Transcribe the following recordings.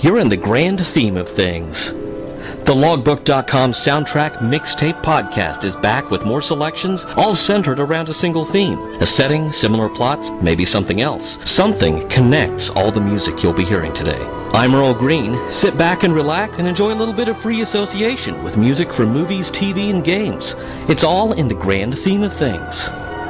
you're in the grand theme of things. The Logbook.com Soundtrack Mixtape Podcast is back with more selections, all centered around a single theme. A setting, similar plots, maybe something else. Something connects all the music you'll be hearing today. I'm Earl Green. Sit back and relax and enjoy a little bit of free association with music from movies, TV, and games. It's all in the grand theme of things.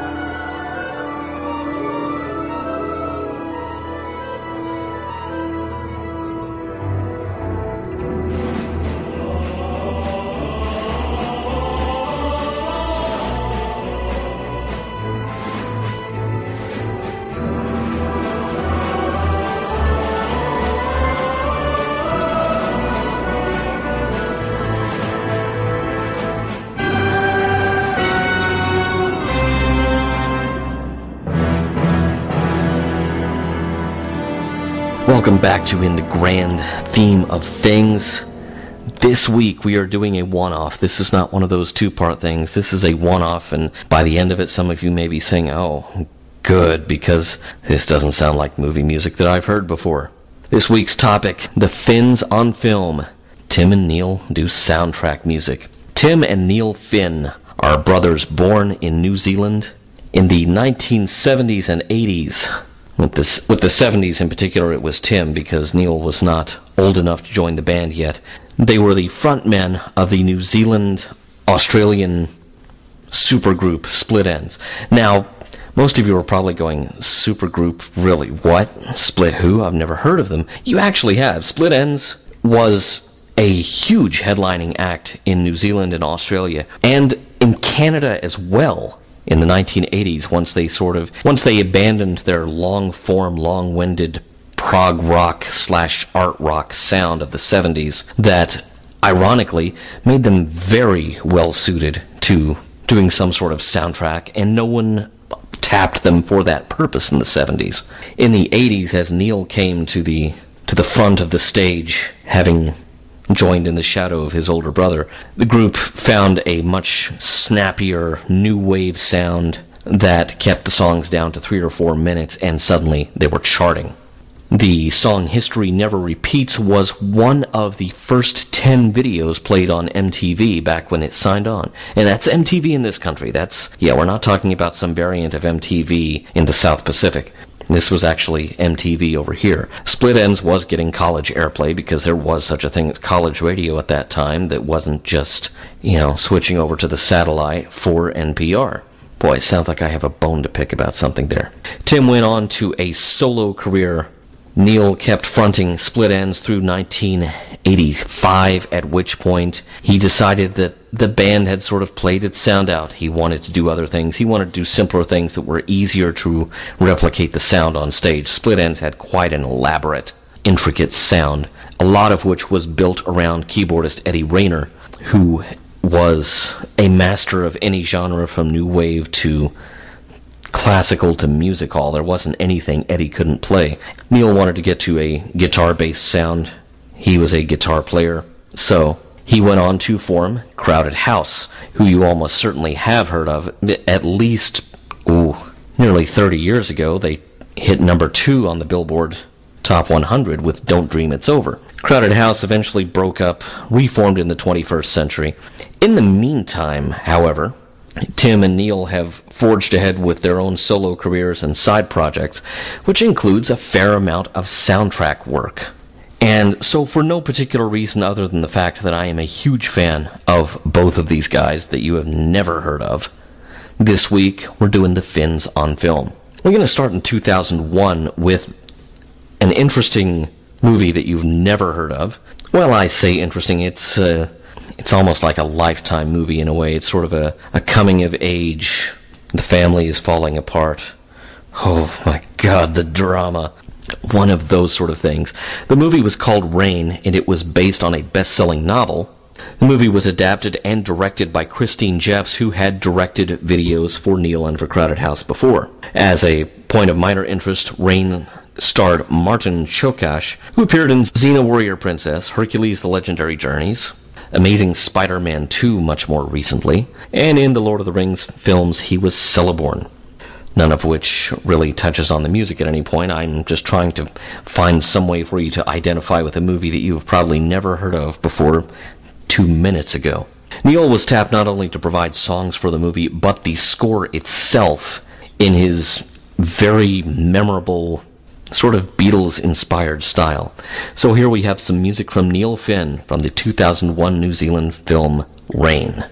Welcome back to In the Grand Theme of Things. This week we are doing a one-off. This is not one of those two-part things. This is a one-off, and by the end of it, some of you may be saying, oh, good, because this doesn't sound like movie music that I've heard before. This week's topic, the Finns on Film. Tim and Neil do soundtrack music. Tim and Neil Finn are brothers born in New Zealand in the 1970s and 80s. With the 70s in particular, it was Tim, because Neil was not old enough to join the band yet. They were the frontmen of the New Zealand-Australian supergroup Split Enz. Now, most of you are probably going, supergroup, really, what? Split who? I've never heard of them. You actually have. Split Enz was a huge headlining act in New Zealand and Australia, and in Canada as well. In the 1980s, once they abandoned their long-form, long-winded prog rock / art rock sound of the 70s, that ironically made them very well suited to doing some sort of soundtrack, and no one tapped them for that purpose in the 70s. In the 80s, as Neil came to the front of the stage, having joined in the shadow of his older brother, the group found a much snappier new wave sound that kept the songs down to 3 or 4 minutes, and suddenly they were charting. The song History Never Repeats was one of the first 10 videos played on MTV back when it signed on. And that's MTV in this country. We're not talking about some variant of MTV in the South Pacific. This was actually MTV over here. Split Enz was getting college airplay because there was such a thing as college radio at that time that wasn't just, switching over to the satellite for NPR. Boy, it sounds like I have a bone to pick about something there. Tim went on to a solo career. Neil kept fronting Split Enz through 1985, at which point he decided that the band had sort of played its sound out. He wanted to do other things. He wanted to do simpler things that were easier to replicate the sound on stage. Split Enz had quite an elaborate, intricate sound, a lot of which was built around keyboardist Eddie Rayner, who was a master of any genre from new wave to classical to music hall. There wasn't anything Eddie couldn't play. Neil wanted to get to a guitar-based sound. He was a guitar player, so he went on to form Crowded House, who you almost certainly have heard of. At least, nearly 30 years ago, they hit number 2 on the Billboard Top 100 with Don't Dream It's Over. Crowded House eventually broke up, reformed in the 21st century. In the meantime, however, Tim and Neil have forged ahead with their own solo careers and side projects, which includes a fair amount of soundtrack work. And so for no particular reason other than the fact that I am a huge fan of both of these guys that you have never heard of, this week we're doing the Finns on Film. We're going to start in 2001 with an interesting movie that you've never heard of. Well, I say interesting, it's almost like a Lifetime movie in a way. It's sort of a coming of age. The family is falling apart. Oh my God, the drama. One of those sort of things. The movie was called Rain, and it was based on a best-selling novel. The movie was adapted and directed by Christine Jeffs, who had directed videos for Neil and for Crowded House before. As a point of minor interest, Rain starred Martin Chokash, who appeared in Xena Warrior Princess, Hercules the Legendary Journeys, Amazing Spider-Man 2 much more recently, and in the Lord of the Rings films he was Celeborn. none of which really touches on the music at any point. I'm just trying to find some way for you to identify with a movie that you've probably never heard of before 2 minutes ago. Neil was tapped not only to provide songs for the movie, but the score itself in his very memorable, sort of Beatles-inspired style. So here we have some music from Neil Finn from the 2001 New Zealand film Rain.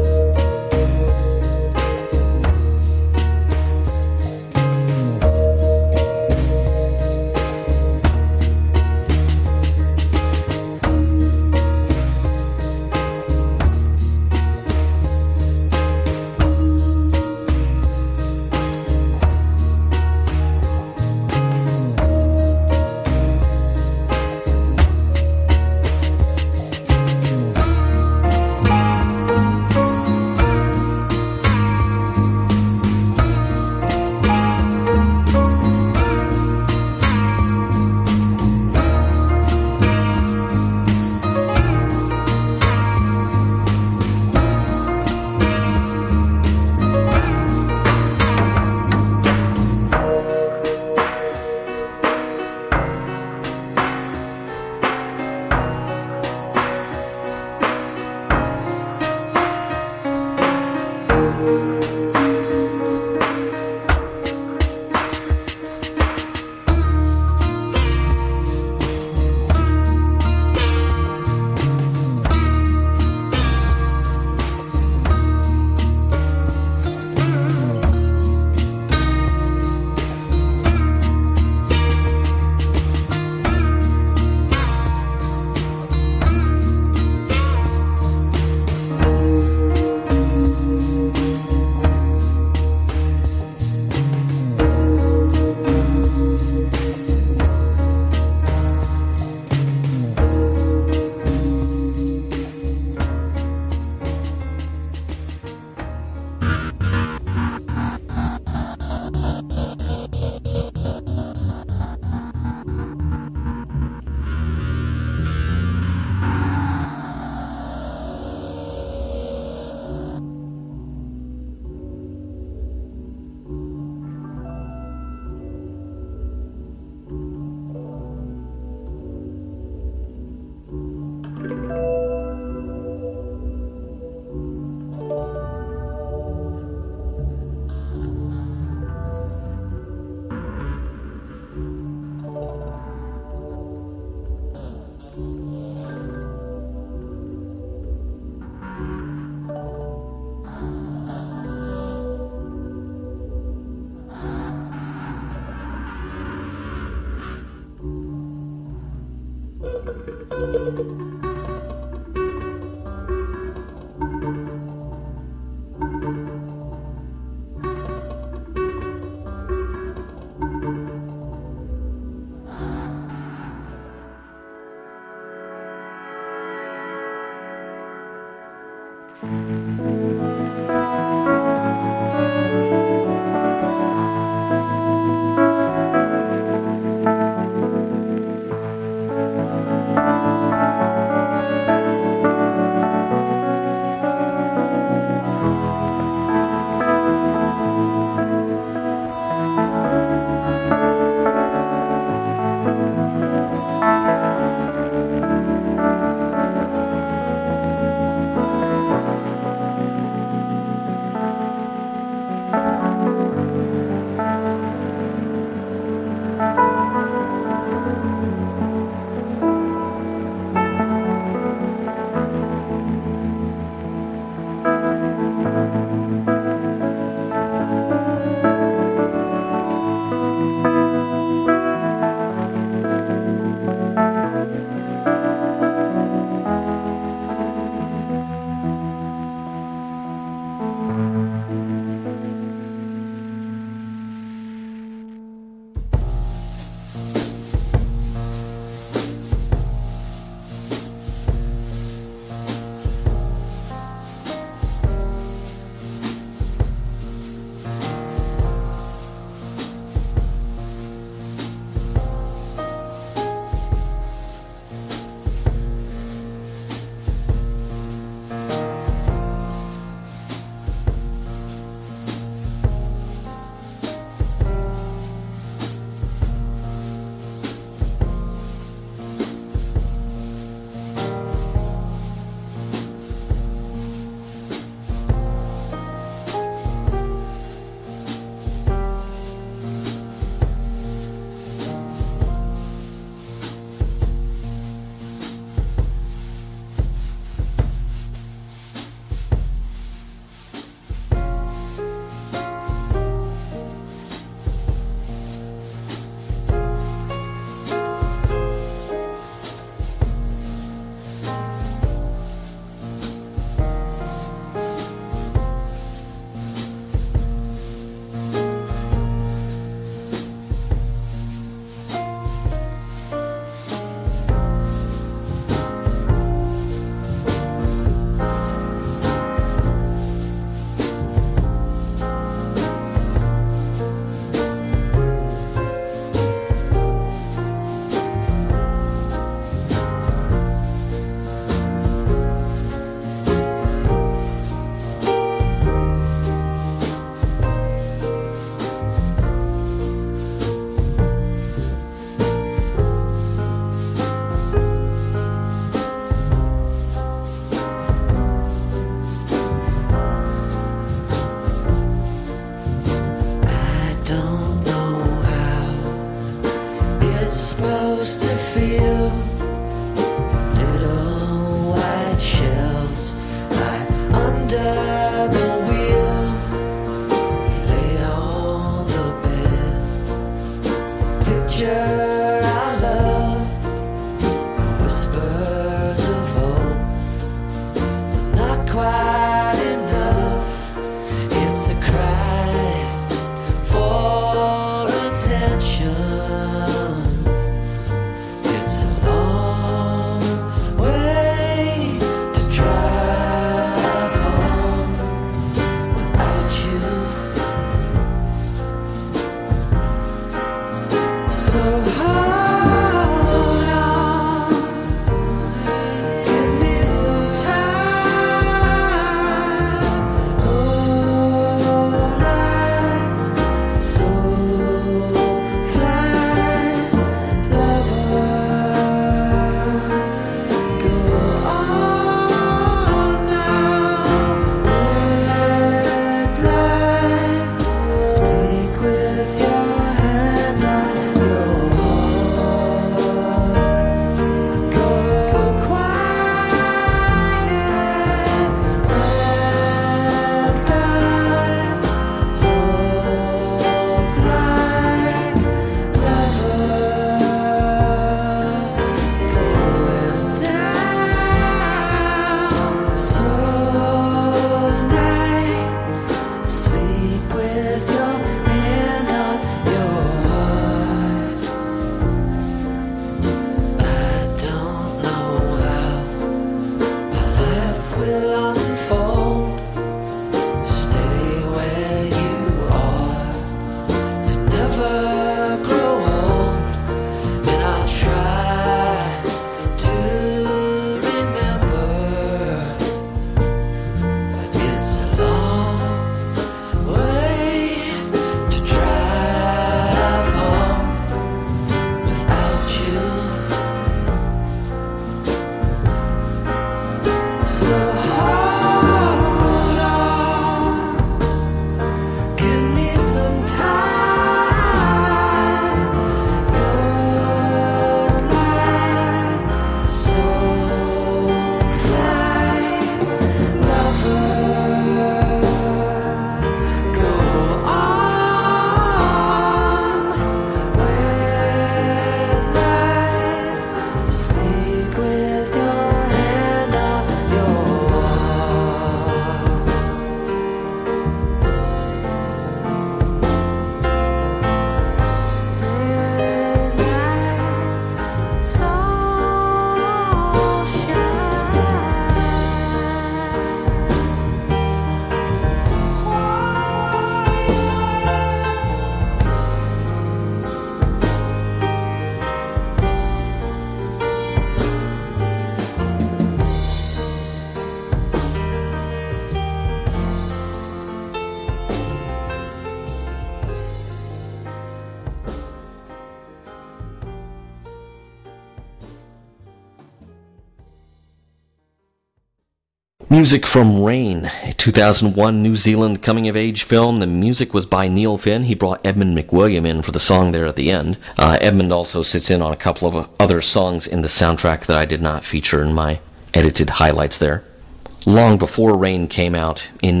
Music from Rain, a 2001 New Zealand coming-of-age film. The music was by Neil Finn. He brought Edmund McWilliam in for the song there at the end. Edmund also sits in on a couple of other songs in the soundtrack that I did not feature in my edited highlights there. Long before Rain came out, in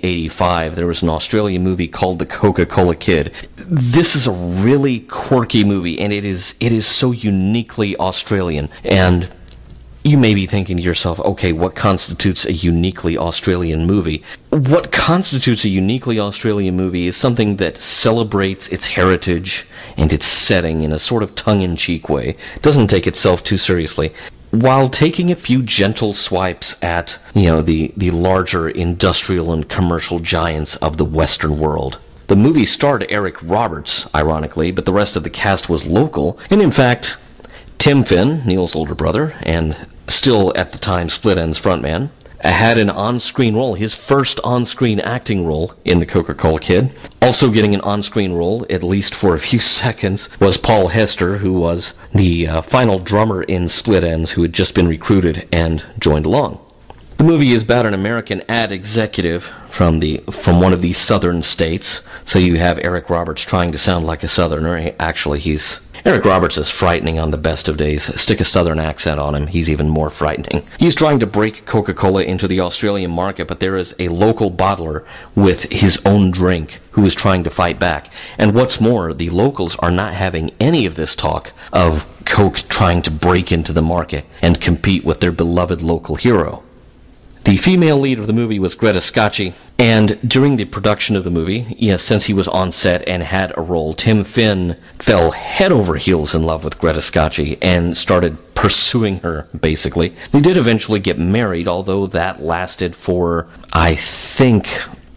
1985, there was an Australian movie called The Coca-Cola Kid. This is a really quirky movie, and it is so uniquely Australian. And you may be thinking to yourself, okay, what constitutes a uniquely Australian movie? What constitutes a uniquely Australian movie is something that celebrates its heritage and its setting in a sort of tongue-in-cheek way. It doesn't take itself too seriously, while taking a few gentle swipes at, the larger industrial and commercial giants of the Western world. The movie starred Eric Roberts, ironically, but the rest of the cast was local, and in fact, Tim Finn, Neil's older brother, and still at the time Split Enz frontman, had an on-screen role, his first on-screen acting role in The Coca-Cola Kid. Also getting an on-screen role, at least for a few seconds, was Paul Hester, who was the final drummer in Split Enz, who had just been recruited and joined along. The movie is about an American ad executive from one of the southern states. So you have Eric Roberts trying to sound like a southerner. Actually, Eric Roberts is frightening on the best of days. Stick a southern accent on him, he's even more frightening. He's trying to break Coca-Cola into the Australian market, but there is a local bottler with his own drink who is trying to fight back. And what's more, the locals are not having any of this talk of Coke trying to break into the market and compete with their beloved local hero. The female lead of the movie was Greta Scacchi, and during the production of the movie, since he was on set and had a role, Tim Finn fell head over heels in love with Greta Scacchi and started pursuing her, basically. They did eventually get married, although that lasted for, I think,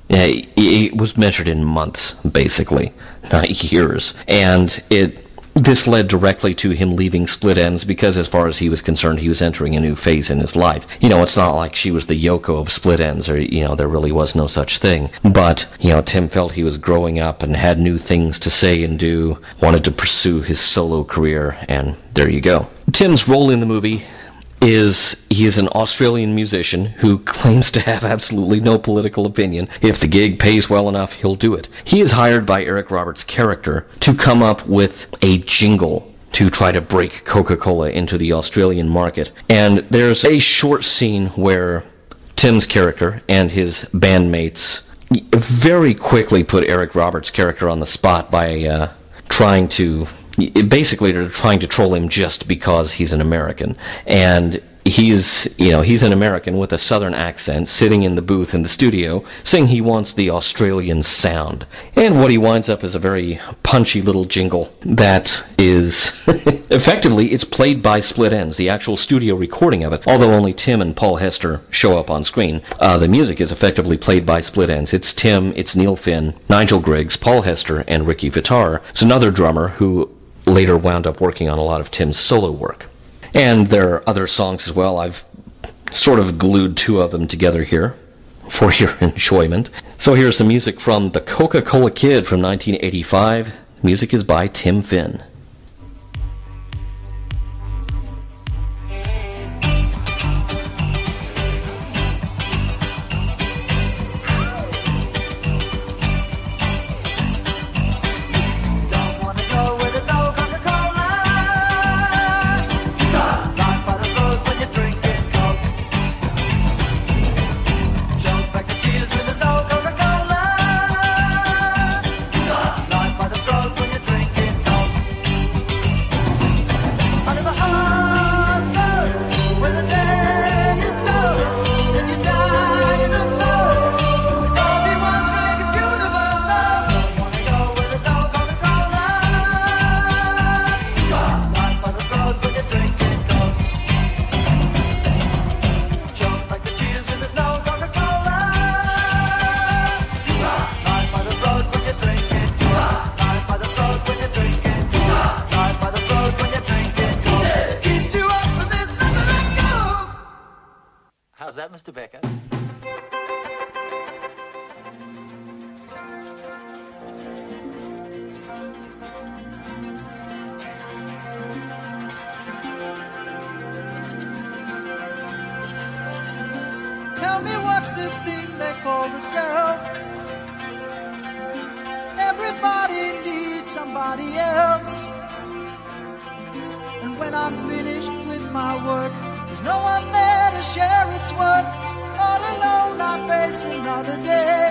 it was measured in months, basically, not years. And this led directly to him leaving Split Enz because, as far as he was concerned, he was entering a new phase in his life. It's not like she was the Yoko of Split Enz, or, there really was no such thing. But, Tim felt he was growing up and had new things to say and do, wanted to pursue his solo career, and there you go. Tim's role in the movie is he is an Australian musician who claims to have absolutely no political opinion. If the gig pays well enough, he'll do it. He is hired by Eric Roberts' character to come up with a jingle to try to break Coca-Cola into the Australian market. And there's a short scene where Tim's character and his bandmates very quickly put Eric Roberts' character on the spot by trying to troll him just because he's an American. And he's an American with a southern accent sitting in the booth in the studio saying he wants the Australian sound. And what he winds up is a very punchy little jingle that is effectively, it's played by Split Enz, the actual studio recording of it, although only Tim and Paul Hester show up on screen. The music is effectively played by Split Enz. It's Tim, it's Neil Finn, Nigel Griggs, Paul Hester, and Ricky Vitar. It's another drummer who later wound up working on a lot of Tim's solo work. And there are other songs as well. I've sort of glued two of them together here for your enjoyment. So here's some music from The Coca-Cola Kid from 1985. Music is by Tim Finn. How's that, Mr. Becker? Tell me What's this thing they call the self? Everybody needs somebody else. And when I'm finished with my work, there's no one there to share its worth. All alone I face another day.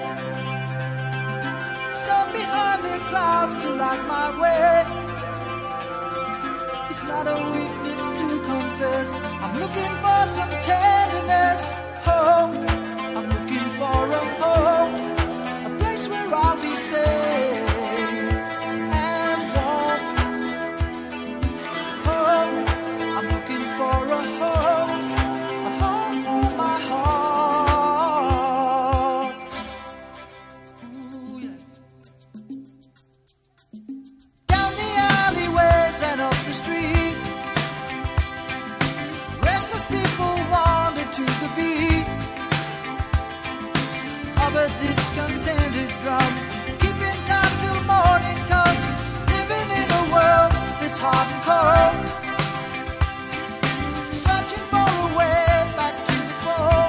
Sun behind the clouds to light my way. It's not a weakness to confess. I'm looking for some tenderness. Home, I'm looking for a home, a place where I'll be safe and warm. Home, I'm looking for a home for my heart. Ooh, yeah. Down the alleyways and up the street, restless people wander to the beat of a discontented drum, keeping time till morning comes, living in a world that's hot and cold, searching for a way back to the fold.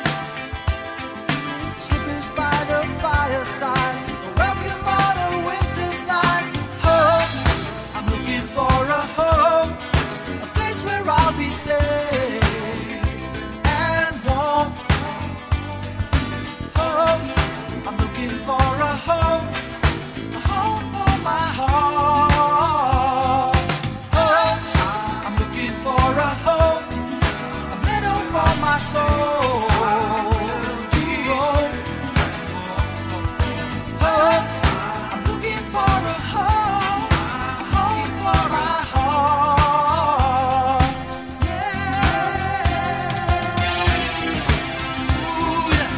Slippers by the fireside, a welcome on a winter's night. Home, I'm looking for a home, a place where I'll be safe and warm. Home, I'm looking for a home for my heart. Home, I'm looking for a home, a meadow for my soul to roam. Home, I'm looking for a home for my heart. Yeah. Ooh, yeah.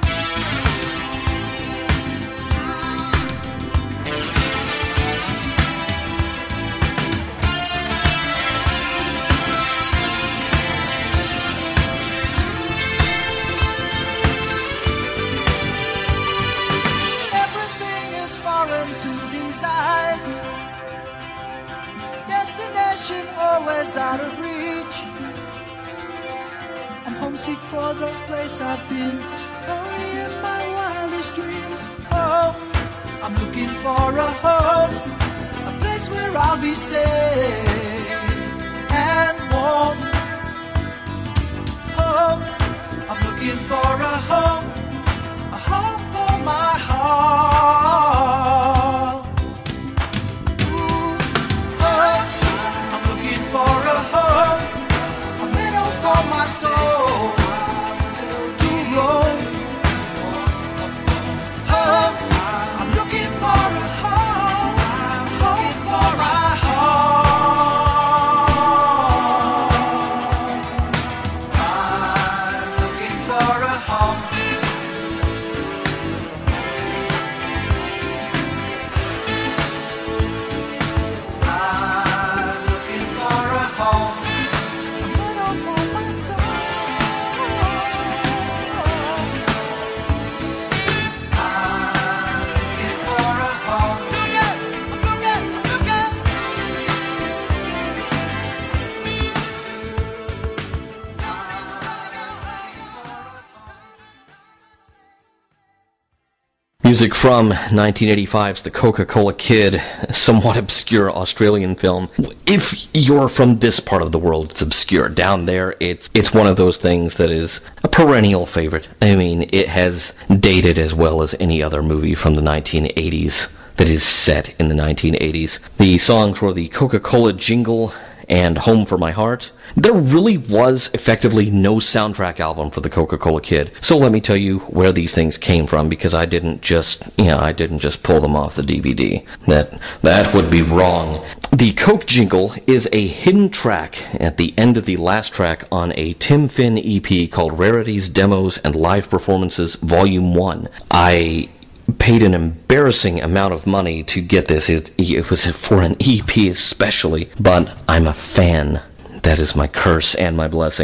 Everything is foreign to these eyes. Destination always out of reach. I'm homesick for the place I've been, only in my wildest dreams. Oh, I'm looking for a home, a place where I'll be safe and warm. Home, I'm looking for a home for my heart. Ooh, home, I'm looking for a home, a meadow for my soul to roam. Home, I'm looking for a home for my heart. I'm looking for a home. I'm looking for a home, a meadow for my soul. I'm looking for a home. I'm looking. Music from 1985's The Coca-Cola Kid, a somewhat obscure Australian film. If you're from this part of the world, it's obscure. Down there, it's one of those things that is a perennial favorite. I mean, it has dated as well as any other movie from the 1980s that is set in the 1980s. The songs were the Coca-Cola jingle and Home for My Heart. There really was effectively no soundtrack album for the Coca-Cola Kid. So let me tell you where these things came from, because I didn't just pull them off the DVD. That would be wrong. The Coke jingle is a hidden track at the end of the last track on a Tim Finn EP called Rarities, Demos, and Live Performances Volume 1. I paid an embarrassing amount of money to get this. It was for an EP especially, but I'm a fan. That is my curse and my blessing.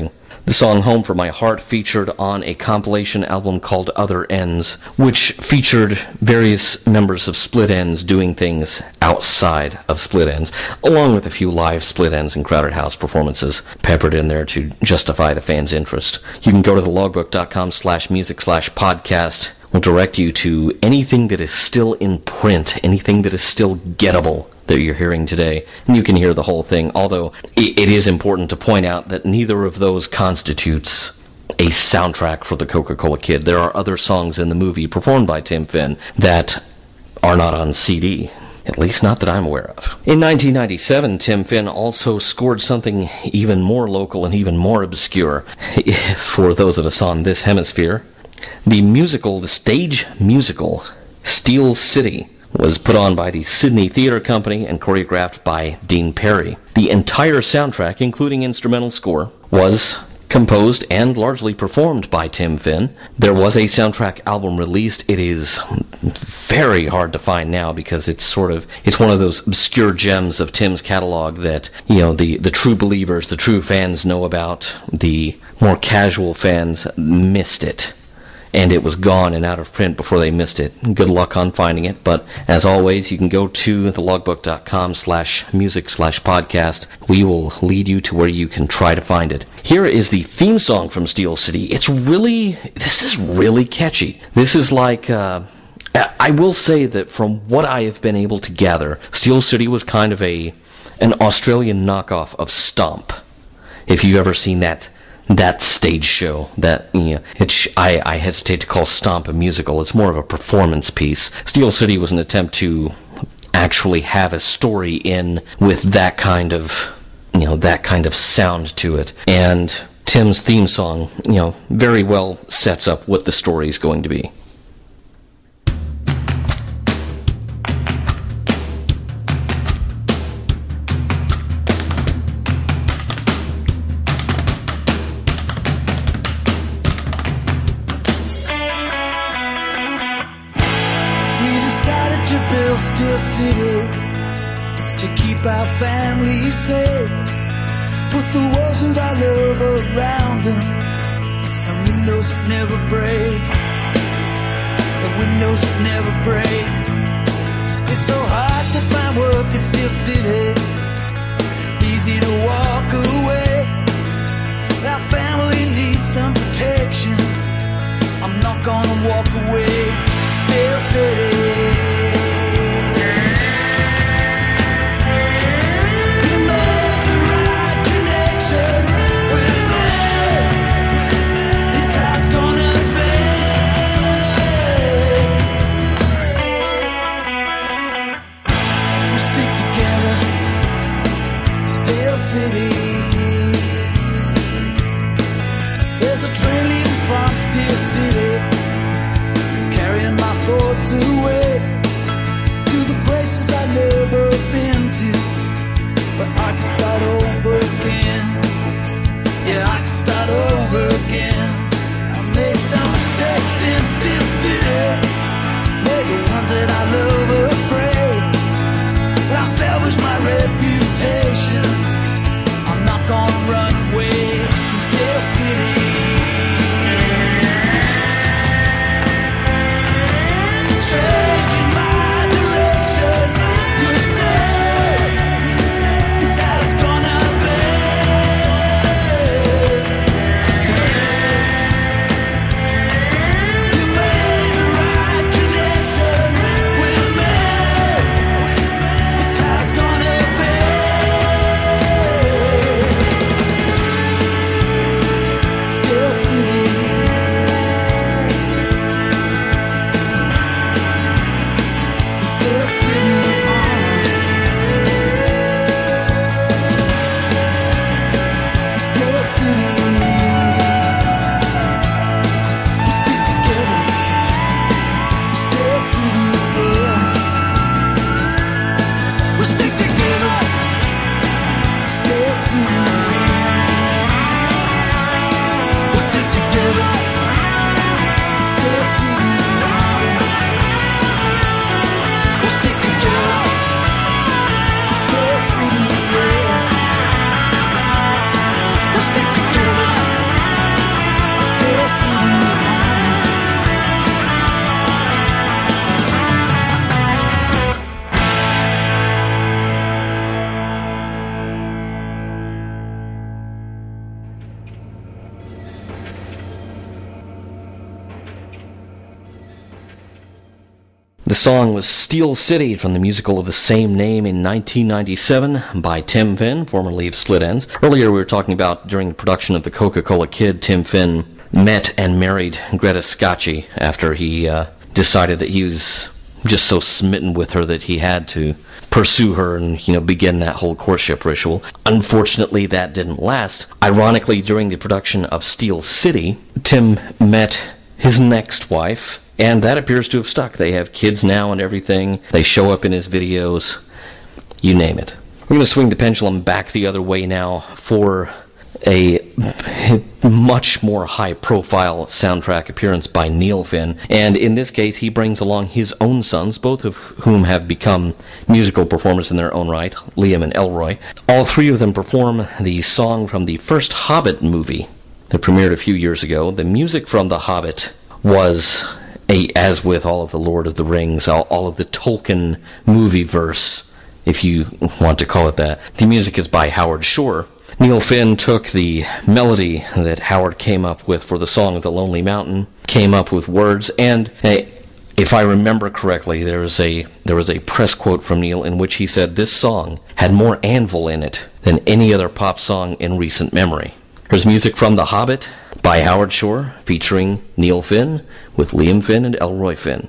The song Home for My Heart featured on a compilation album called Other Ends, which featured various members of Split Enz doing things outside of Split Enz, along with a few live Split Enz and Crowded House performances peppered in there to justify the fans' interest. You can go to thelogbook.com/music/podcast. Will direct you to anything that is still in print, anything that is still gettable that you're hearing today, and you can hear the whole thing, although it is important to point out that neither of those constitutes a soundtrack for the Coca-Cola Kid. There are other songs in the movie performed by Tim Finn that are not on CD. At least not that I'm aware of. In 1997, Tim Finn also scored something even more local and even more obscure for those of us on this hemisphere. The stage musical, Steel City, was put on by the Sydney Theatre Company and choreographed by Dean Perry. The entire soundtrack, including instrumental score, was composed and largely performed by Tim Finn. There was a soundtrack album released. It is very hard to find now because it's one of those obscure gems of Tim's catalog that, the true believers, the true fans know about. The more casual fans missed it. And it was gone and out of print before they missed it. Good luck on finding it, but as always, you can go to thelogbook.com/music/podcast. We will lead you to where you can try to find it. Here is the theme song from Steel City. This is really catchy. This is like, I will say that from what I have been able to gather, Steel City was kind of an Australian knockoff of Stomp. If you've ever seen that stage show, I hesitate to call Stomp a musical. It's more of a performance piece. Steel City was an attempt to actually have a story in with that kind of sound to it. And Tim's theme song, very well sets up what the story is going to be. Steel City to keep our family safe. Put the walls of our love around them, and windows that never break. The windows that never break. It's so hard to find work in Steel City. Easy to walk away. Our family needs some protection. I'm not gonna walk away. Steel City. The song was Steel City from the musical of the same name in 1997 by Tim Finn, formerly of Split Enz. Earlier we were talking about during the production of The Coca-Cola Kid, Tim Finn met and married Greta Scacchi after he decided that he was just so smitten with her that he had to pursue her and, begin that whole courtship ritual. Unfortunately, that didn't last. Ironically, during the production of Steel City, Tim met his next wife, and that appears to have stuck. They have kids now and everything. They show up in his videos. You name it. We're going to swing the pendulum back the other way now for a much more high-profile soundtrack appearance by Neil Finn, and in this case he brings along his own sons, both of whom have become musical performers in their own right, Liam and Elroy. All three of them perform the song from the first Hobbit movie that premiered a few years ago. The music from The Hobbit was, as with all of the Lord of the Rings, all of the Tolkien movie verse, if you want to call it that. The music is by Howard Shore. Neil Finn took the melody that Howard came up with for the song of The Lonely Mountain, came up with words, and if I remember correctly, there was a press quote from Neil in which he said this song had more anvil in it than any other pop song in recent memory. Here's music from The Hobbit by Howard Shore, featuring Neil Finn with Liam Finn and Elroy Finn.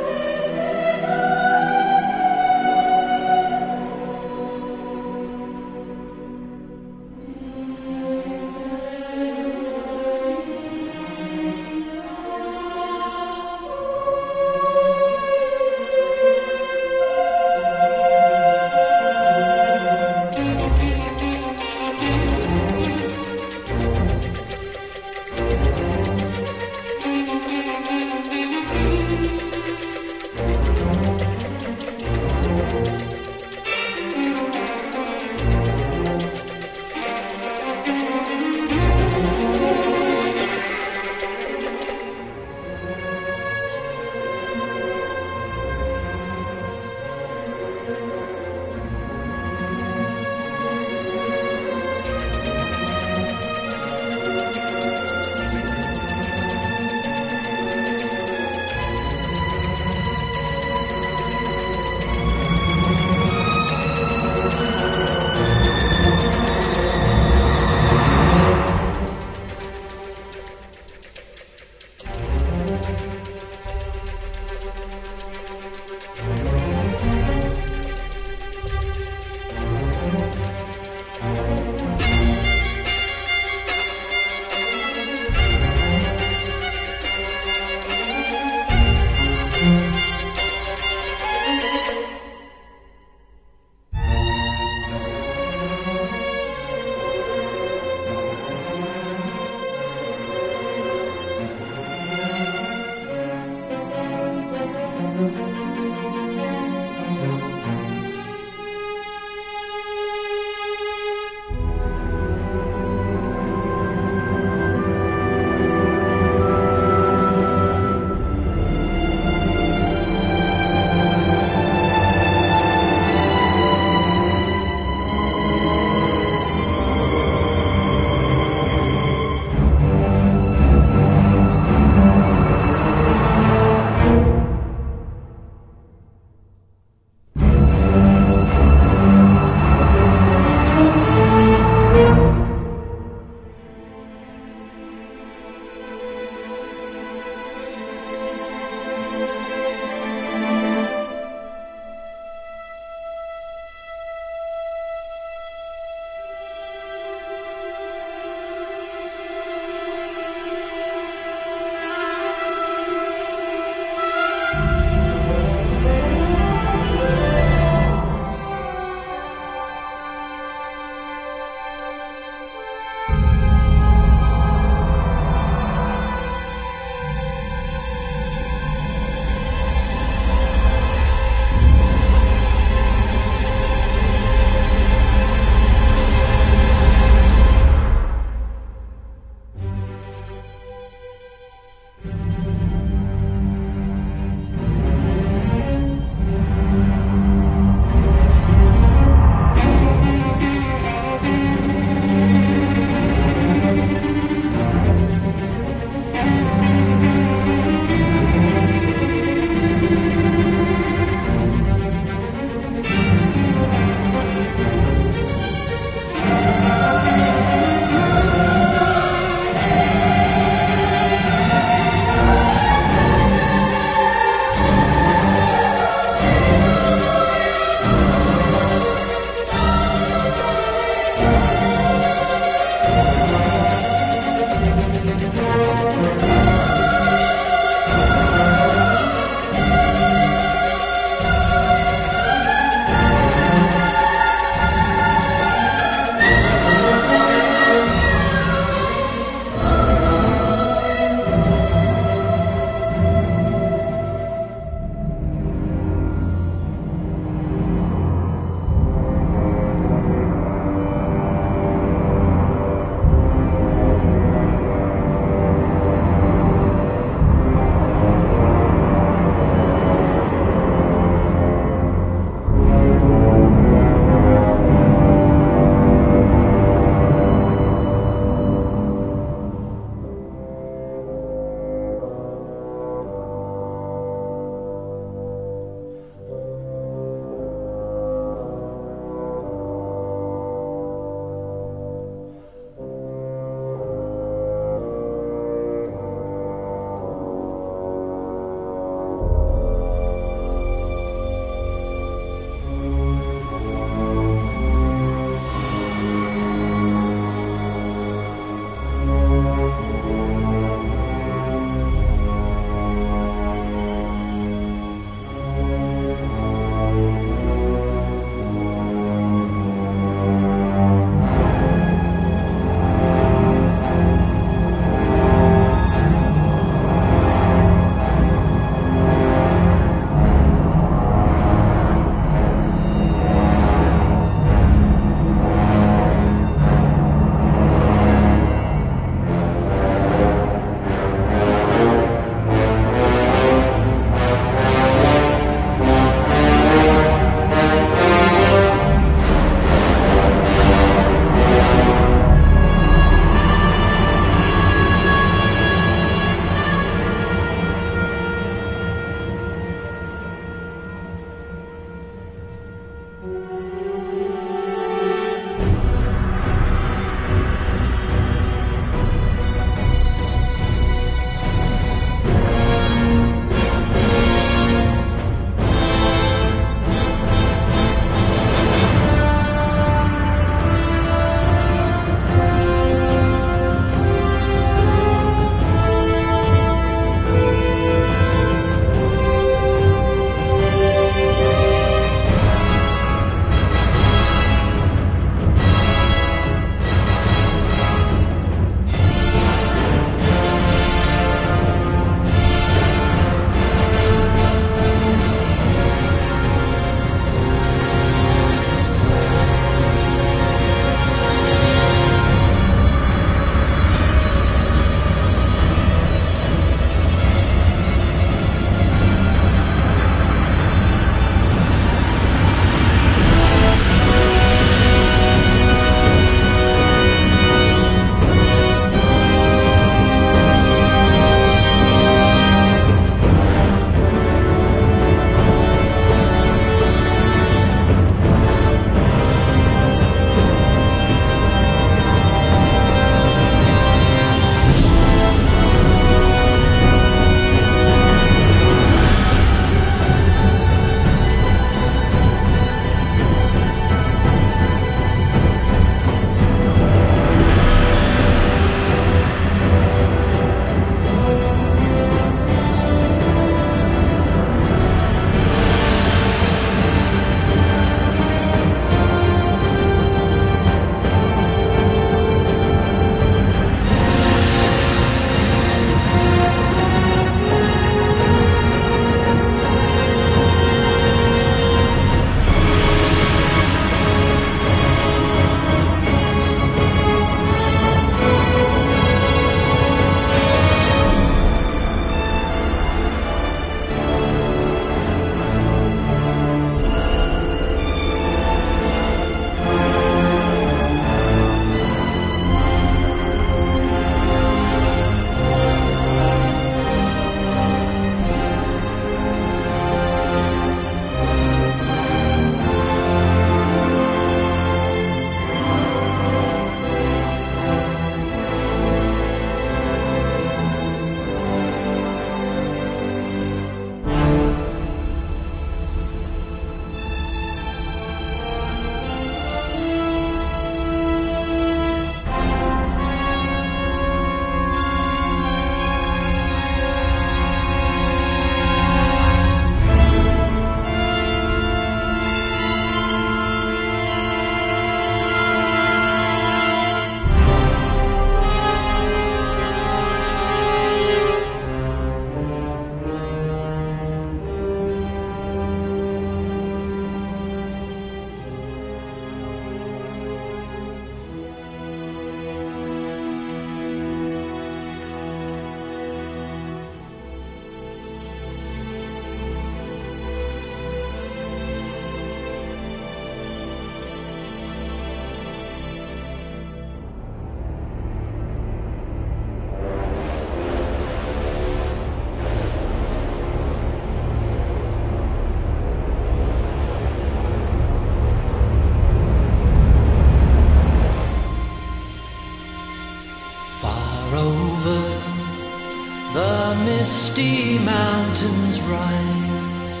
misty mountains rise,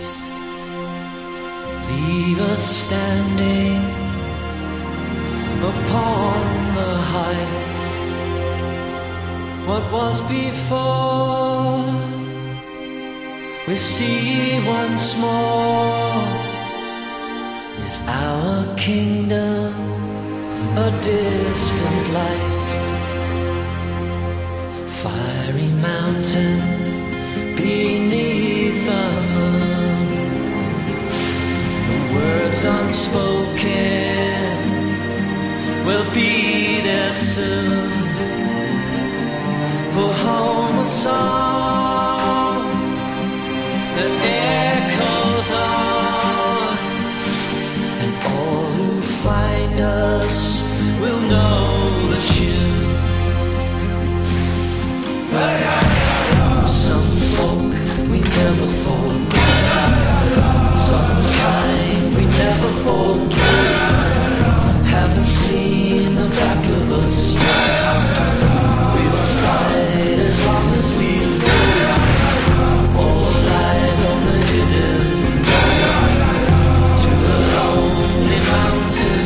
leave us standing upon the height. What was before, we see once more. Is our kingdom a distant light? Fiery mountain beneath the moon, the words unspoken will be there soon. For home a song that echoes on, and all who find us will know the tune. Some folk we never forget, some kind we never forget. Haven't seen the back of us yet. We'll fight as long as we live. All lies on the hidden to the lonely mountain.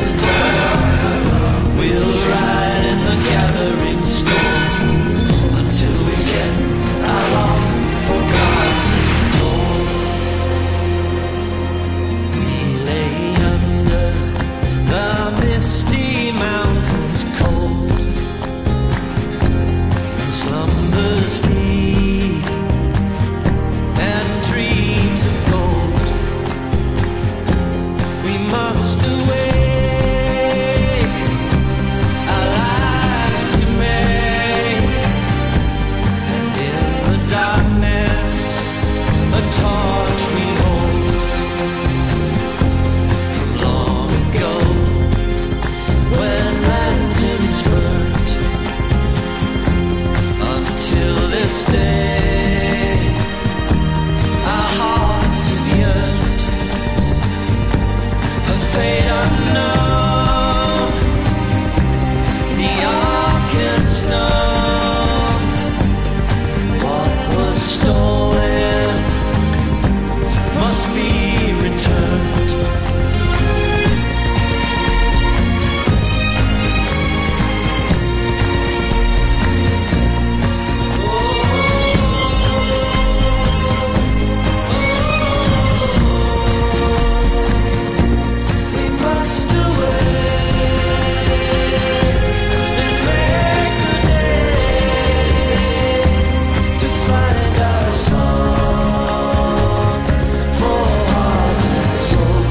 We'll ride in the gathering storm until we get our long forgotten goal. We lay under the misty mountains cold, and slumbers deep and dreams of gold. We must awake, our lives to make, and in the darkness a torch we hold from long ago, when lanterns burnt. Until this day our hearts have yearned, a fate unknown, the Arkansas. What was stolen must be returned. We must awake and make the day to find our song for heart and soul.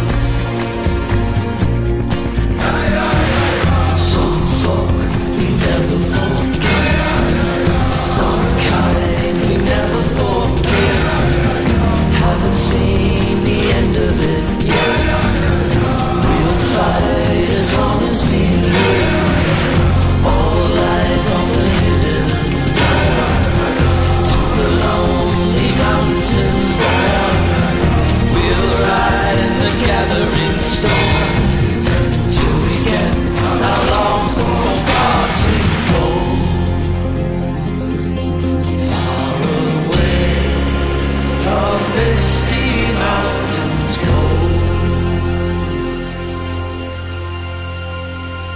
Some folk we never forget, some kind we never forget. Haven't seen the end of it yet. We'll fight as long as we live. All lies on the hidden to the lonely mountain. We'll ride in the gathering storm till we get our long forgotten gold. Far away from misty mountains cold.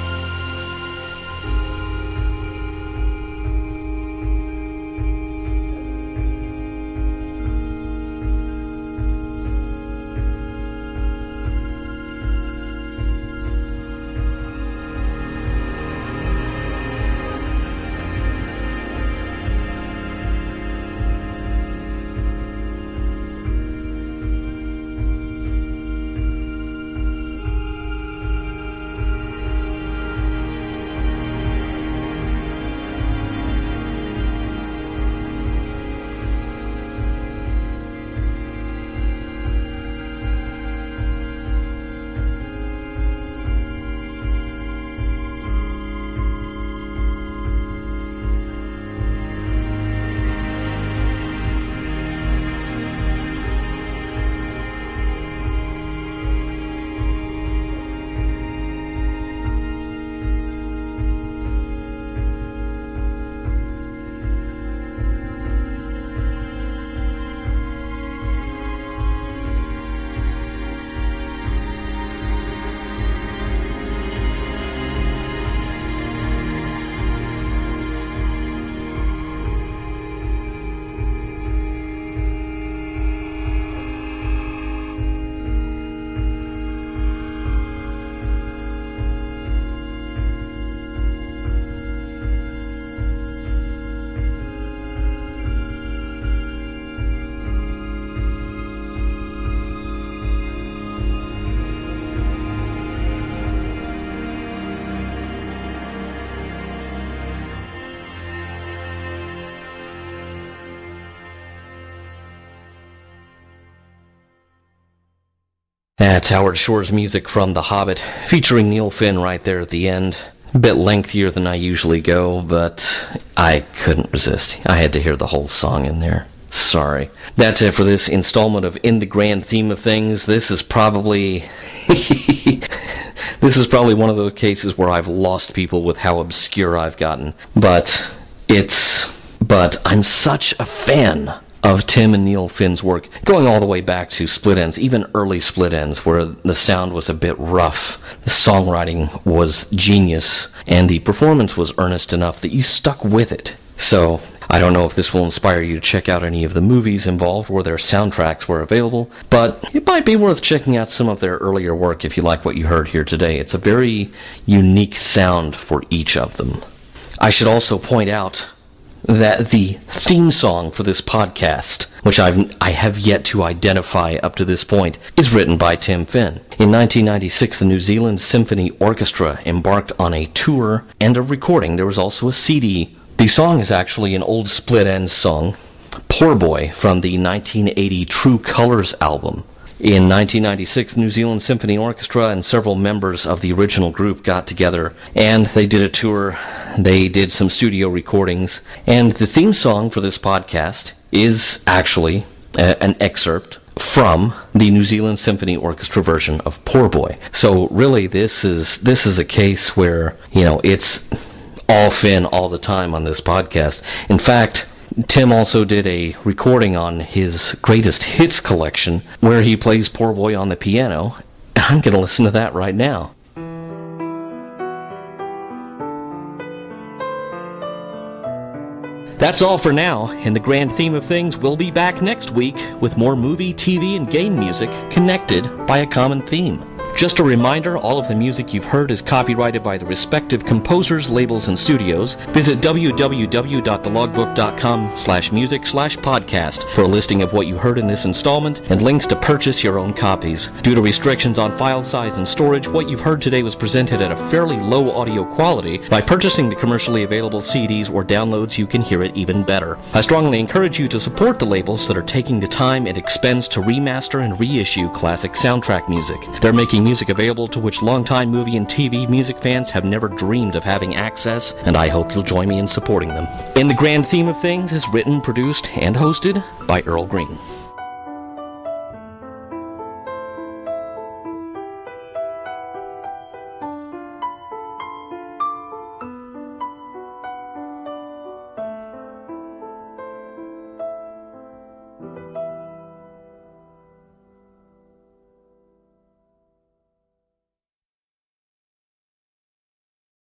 That's Howard Shore's music from The Hobbit, featuring Neil Finn right there at the end. A bit lengthier than I usually go, but I couldn't resist. I had to hear the whole song in there. Sorry. That's it for this installment of In the Grand Theme of Things. This is probably... this is probably one of those cases where I've lost people with how obscure I've gotten. But I'm such a fan of Tim and Neil Finn's work, going all the way back to Split Enz, even early Split Enz, where the sound was a bit rough. The songwriting was genius, and the performance was earnest enough that you stuck with it. So, I don't know if this will inspire you to check out any of the movies involved where their soundtracks were available, but it might be worth checking out some of their earlier work if you like what you heard here today. It's a very unique sound for each of them. I should also point out that the theme song for this podcast, which I have yet to identify up to this point, is written by Tim Finn. In 1996, the New Zealand Symphony Orchestra embarked on a tour and a recording. There was also a CD. The song is actually an old Split Enz song, Poor Boy, from the 1980 True Colors album. In 1996, the New Zealand Symphony Orchestra and several members of the original group got together, and they did a tour. They did some studio recordings, and the theme song for this podcast is actually an excerpt from the New Zealand Symphony Orchestra version of Poor Boy. So really, this is a case where, it's all Finn all the time on this podcast. In fact, Tim also did a recording on his greatest hits collection where he plays Poor Boy on the piano. I'm going to listen to that right now. That's all for now. In the Grand Theme of Things, we'll be back next week with more movie, TV, and game music connected by a common theme. Just a reminder, all of the music you've heard is copyrighted by the respective composers, labels, and studios. Visit www.thelogbook.com/music/podcast for a listing of what you heard in this installment and links to purchase your own copies. Due to restrictions on file size and storage, what you've heard today was presented at a fairly low audio quality. By purchasing the commercially available CDs or downloads, you can hear it even better. I strongly encourage you to support the labels that are taking the time and expense to remaster and reissue classic soundtrack music. They're making music available to which longtime movie and TV music fans have never dreamed of having access, and I hope you'll join me in supporting them. In the Grand Theme of Things is written, produced, and hosted by Earl Green.